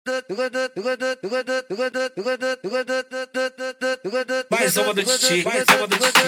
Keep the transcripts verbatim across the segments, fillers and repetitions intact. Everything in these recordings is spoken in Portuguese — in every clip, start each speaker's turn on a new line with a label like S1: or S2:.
S1: Mais uma do Titi, mais uma do Titi.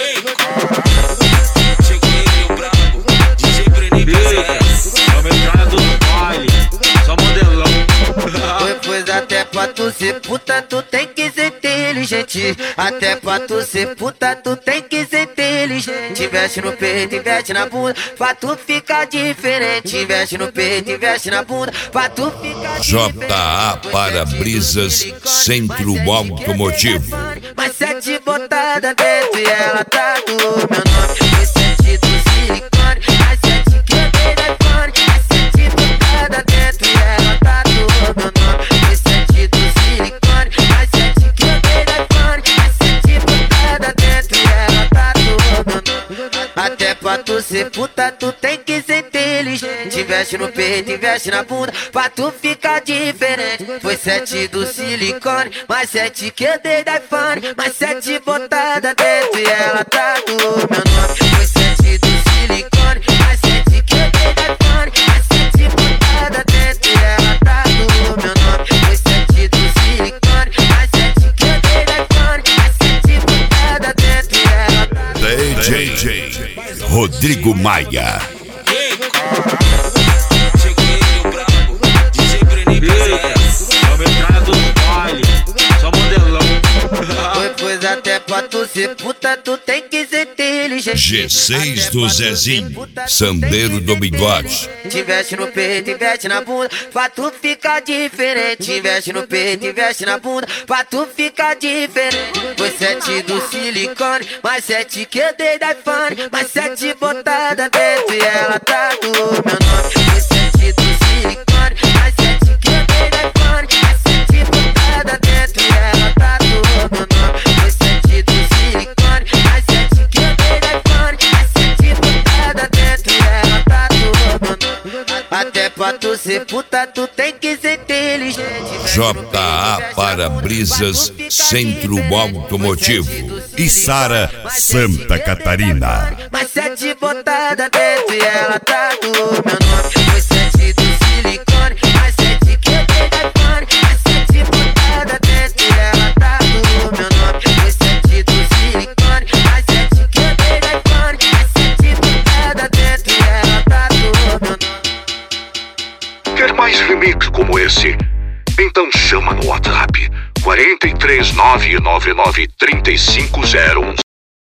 S1: Cheguei, meu brabo, D J Breninho P S. É o mercado do baile, só modelão.
S2: Pois até pra tu ser puta, tu tem que ser inteligente. Até pra tu ser puta, tu tem que ser inteligente. Investe no peito, investe na bunda, pra tu ficar diferente. Investe no peito, investe na bunda, pra tu ficar diferente.
S3: J A Para-Brisas, Centro Automotivo.
S2: Mas sete botada dentro e ela tá do meu nome. E sete do silicone, mas sete que eu dei da iPhone. Mas sete botada dentro e ela tá do meu nome. E sete do silicone, mas sete que eu dei da iPhone. Mas sete botada dentro e ela tá do meu nome. Até pra tu ser puta, tu tem que ser inteligente. Investe no peito, investe na bunda, pra tu ficar diferente. Foi sete do silicone, mais sete que eu dei da iPhone. Mais sete botada dentro e ela tá do meu nome. Foi sete do silicone, mais sete que eu dei da iPhone. Mais sete botada dentro e ela tá do meu nome. Foi sete do silicone, mais sete que eu dei da iPhone. Mais sete botada dentro e ela tá do meu nome.
S3: D J Rodrigo Maia.
S1: Cheguei, meu brabo, D J Breninho P S. É o mercado do baile, só modelão.
S2: Pois até pra tu ser puta, tu tem que ser inteligente.
S3: G seis do Zezinho, Sandeiro do Bigode.
S2: Investe no peito, investe na bunda, pra tu ficar diferente. Investe no peito, investe na bunda, pra tu ficar diferente. Foi sete do silicone, mais sete que eu dei da iPhone. Mais sete botada dentro e ela tá do meu nome. Foi sete do silicone, mais sete que eu dei da iPhone. Mais sete botada dentro e ela tá do meu nome. Foi sete do silicone, mais sete que eu dei da iPhone. Mais sete botada dentro e ela tá do meu nome. Até pra tu ser puta, tu tem que ser inteligente.
S3: J A Para-Brisas, Centro Automotivo. Içara, Santa Catarina.
S2: Mais sete botada dentro e ela tá do meu nome. Foi sete do silicone, mais sete que eu dei da iPhone. Mais sete botada dentro e ela tá do meu nome. Foi sete do silicone, mais sete que eu dei da iPhone. Mais sete botada dentro e ela tá do meu nome.
S4: Quer mais remix como esse? Então chama no WhatsApp quatro três nove nove nove três cinco zero um.